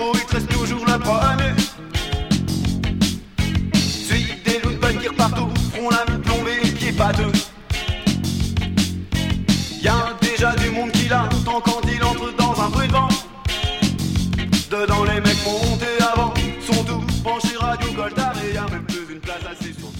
héros, il te reste toujours le premier. Suis des loups de bonne qui repartent au front, la vie plombée, qui est pâteux. Y'a déjà du monde qui l'attend quand il entre dans un bruit de vent. Dedans les mecs montés avant sont tous penchés radio coltard et y'a même plus une place assise sur